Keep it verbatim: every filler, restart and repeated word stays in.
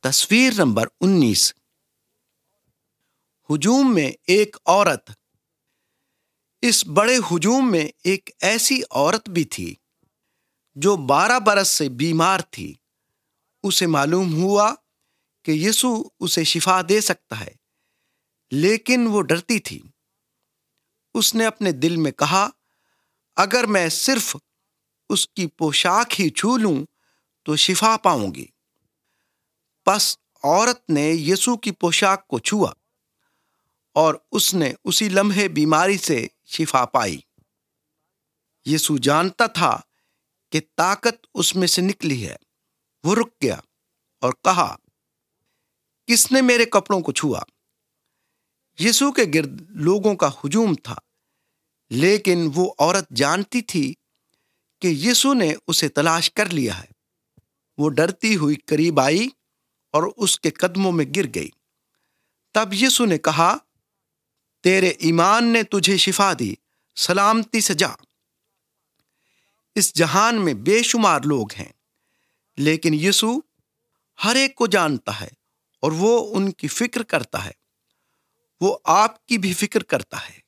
تصویر نمبر انیس۔ ہجوم میں ایک عورت۔ اس بڑے ہجوم میں ایک ایسی عورت بھی تھی جو بارہ برس سے بیمار تھی۔ اسے معلوم ہوا کہ یسوع اسے شفا دے سکتا ہے، لیکن وہ ڈرتی تھی۔ اس نے اپنے دل میں کہا، اگر میں صرف اس کی پوشاک ہی چھو لوں تو شفا پاؤں گی۔ پس عورت نے یسوع کی پوشاک کو چھوا اور اس نے اسی لمحے بیماری سے شفا پائی۔ یسوع جانتا تھا کہ طاقت اس میں سے نکلی ہے۔ وہ رک گیا اور کہا، کس نے میرے کپڑوں کو چھوا؟ یسوع کے گرد لوگوں کا ہجوم تھا، لیکن وہ عورت جانتی تھی کہ یسوع نے اسے تلاش کر لیا ہے۔ وہ ڈرتی ہوئی قریب آئی اور اس کے قدموں میں گر گئی۔ تب یسوع نے کہا، تیرے ایمان نے تجھے شفا دی، سلامتی سے جا۔ اس جہان میں بے شمار لوگ ہیں، لیکن یسوع ہر ایک کو جانتا ہے اور وہ ان کی فکر کرتا ہے۔ وہ آپ کی بھی فکر کرتا ہے۔